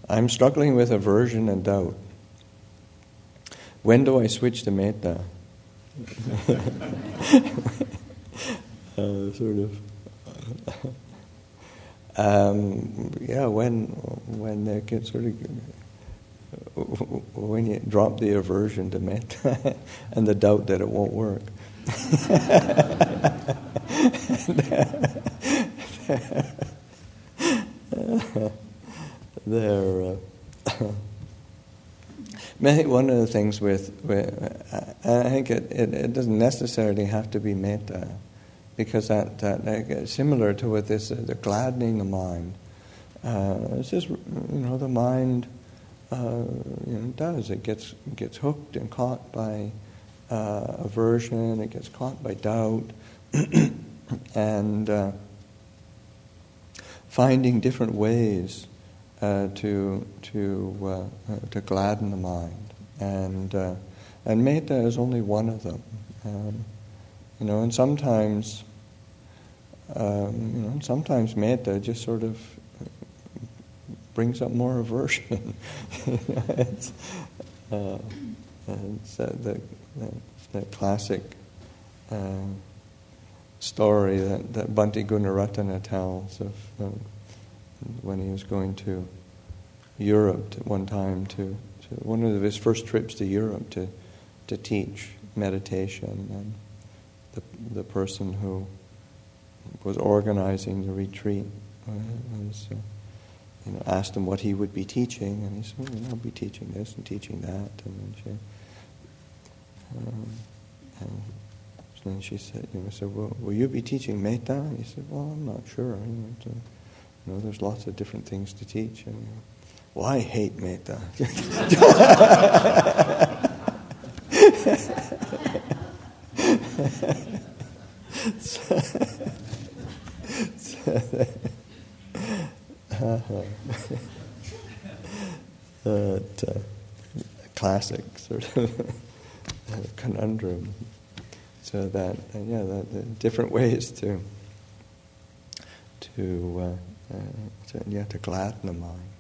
I'm struggling with aversion and doubt. When do I switch to metta? When they get sort of, when you drop the aversion to metta and the doubt that it won't work. One of the things with I think it doesn't necessarily have to be metta, because that similar to with this the gladdening the mind. It's just the mind does it gets hooked and caught by aversion, it gets caught by doubt, and finding different ways to gladden the mind, and metta is only one of them. And sometimes metta just sort of brings up more aversion. It's the classic story that Bhante Gunaratana tells of when he was going to Europe at one time to one of his first trips to Europe to teach meditation, and the person who was organizing the retreat was asked him what he would be teaching, and he said, I'll be teaching this and teaching that, and then she said, well, will you be teaching metta? And he said, well, I'm not sure. There's lots of different things to teach. And well, I hate metta. Classic sort of conundrum. So that the different ways to gladden the mind.